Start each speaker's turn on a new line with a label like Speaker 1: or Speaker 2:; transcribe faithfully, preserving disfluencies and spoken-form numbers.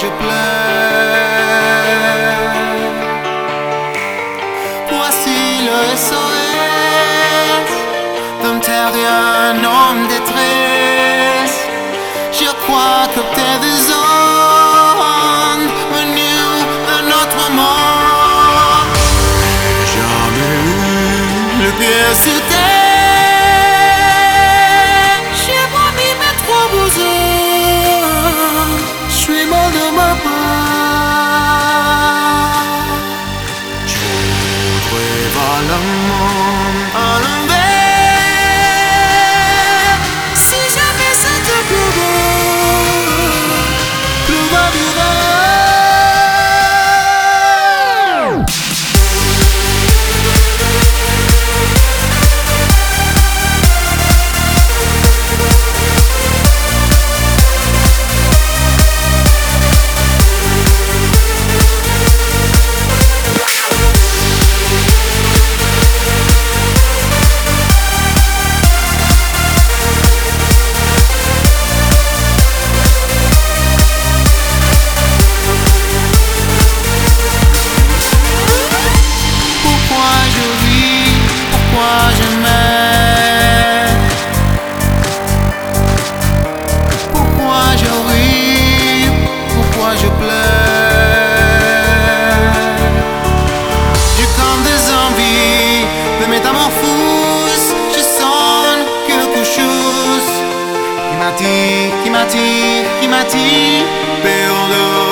Speaker 1: je pleure. Voici le S O S d'un terrien homme détresse. Je crois que t'es des ondes venues d'un autre monde. Jamais eu le pied sur terre. J'ai promis mes trois beaux-arts. Je suis mort de ma part. Je voudrais voir le monde à l'envers. Si jamais ça te plaît, plus va du qui m'attire, qui m'attire, qui m'attire, perdre.